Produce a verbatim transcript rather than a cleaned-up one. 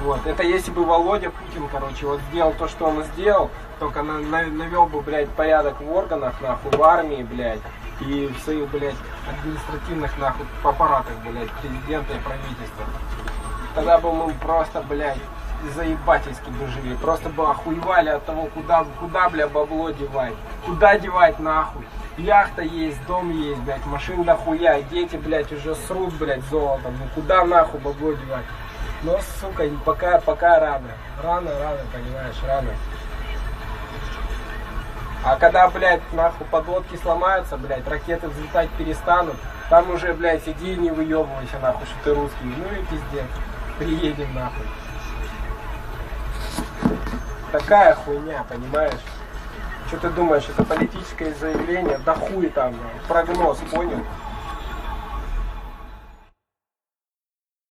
Вот. Это если бы Володя Путин, короче, вот сделал то, что он сделал, только на, на, навел бы, блядь, порядок в органах, нахуй, в армии, блядь, и в своих, блядь, административных, нахуй, аппаратах, блядь, президента и правительства. Тогда бы мы просто, блядь, заебательски бы жили. Просто бы охуевали от того, куда, куда, бля, бабло девать. Куда девать, нахуй. Яхта есть, дом есть, блядь, машин дохуя. Дети, блядь, уже срут, блядь, золотом. Ну куда, нахуй, бабло девать? Но, сука, пока, пока рано. Рано, рано, понимаешь, рано. А когда, блядь, нахуй, подлодки сломаются, блядь, ракеты взлетать перестанут, там уже, блядь, иди и не выебывайся, нахуй, что ты русский. Ну и пиздец. Приедем, нахуй. Такая хуйня, понимаешь? Что ты думаешь, это политическое заявление? Да хуй там, прогноз, понял?